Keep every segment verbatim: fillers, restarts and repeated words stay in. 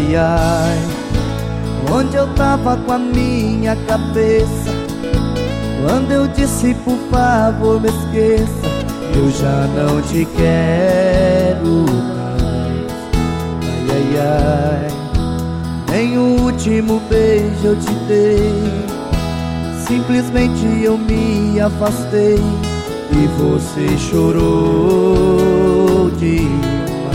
ai, ai, onde eu tava com a minha cabeça quando eu disse por favor me esqueça? Eu já não te quero mais. Ai, ai, ai, nem o último beijo eu te dei. Simplesmente eu me afastei e você chorou demais.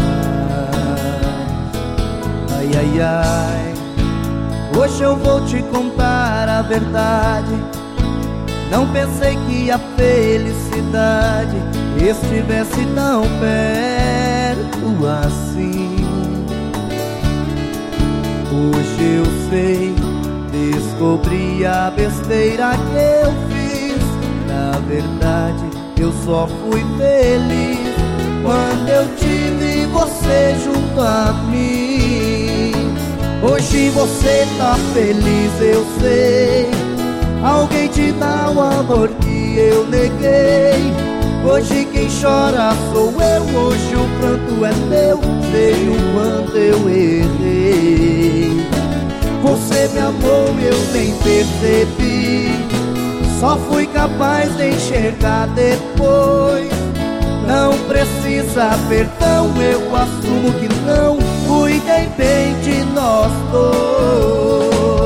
Ai, ai, ai, hoje eu vou te contar a verdade. Não pensei que a felicidade estivesse tão perto assim. Hoje eu sei, descobri a besteira que eu fiz. Na verdade, eu só fui feliz quando eu tive você junto a mim. Hoje você tá feliz, eu sei. Alguém te dá o amor que eu neguei. Hoje quem chora sou eu, hoje o pranto é meu. Sei o quanto eu errei. Você me amou, eu nem percebi. Só fui capaz de enxergar depois. Não precisa perdão, eu assumo que não cuidei bem de nós dois.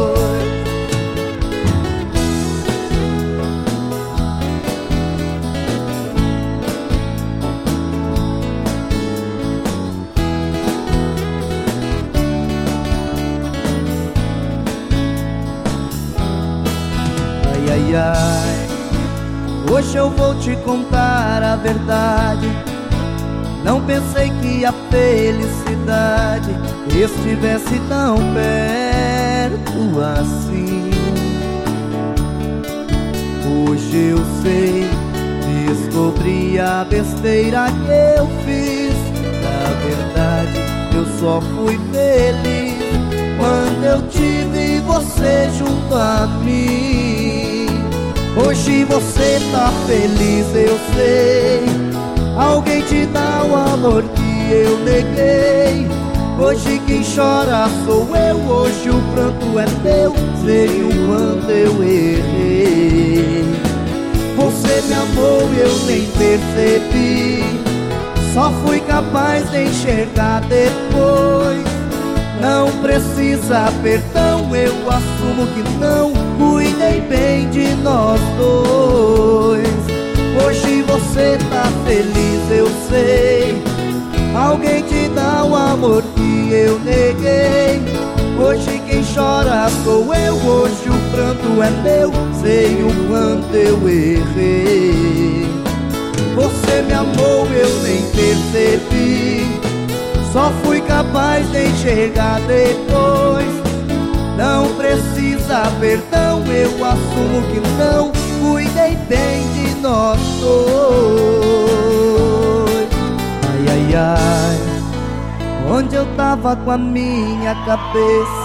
Ai, ai, hoje eu vou te contar a verdade. Não pensei que a felicidade estivesse tão perto assim. Hoje eu sei, descobri a besteira que eu fiz. Na verdade, eu só fui feliz quando eu tive você junto a mim. Hoje você tá feliz, eu sei. Alguém te dá o amor que eu neguei. Hoje quem chora sou eu, hoje o pranto é meu. Sei o quanto eu errei. Você me amou, eu nem percebi. Só fui capaz de enxergar depois. Não precisa perdão, eu assumo que não cuidei bem de nós dois. Hoje você tá feliz, eu sei. Alguém te dá o amor que eu neguei. Hoje quem chora sou eu, hoje o pranto é meu. Sei o quanto eu errei. Você me amou, eu nem percebi. Só fui capaz de enxergar depois. Não precisa perdão, eu assumo que não cuidei bem de nós dois. Ai, ai, ai, onde eu tava com a minha cabeça